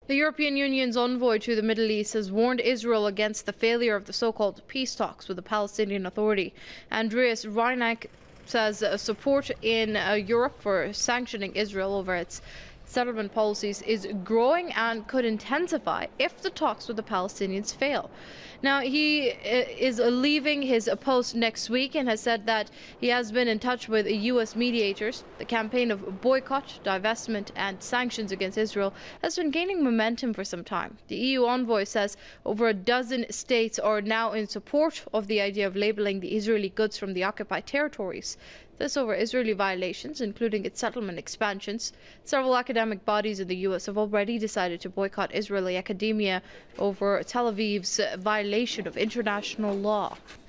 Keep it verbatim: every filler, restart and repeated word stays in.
The European Union's envoy to the Middle East has warned Israel against the failure of the so-called peace talks with the Palestinian Authority. Andreas Reinak says uh, support in uh, Europe for sanctioning Israel over its settlement policies is growing and could intensify if the talks with the Palestinians fail. Now, he uh, is leaving his post next week and has said that he has been in touch with U S mediators. The campaign of boycott, divestment and sanctions against Israel has been gaining momentum for some time. The E U envoy says over a dozen states are now in support of the idea of labeling the Israeli goods from the occupied territories. This over Israeli violations, including its settlement expansions. Several academic bodies in the U S have already decided to boycott Israeli academia over Tel Aviv's violation of international law.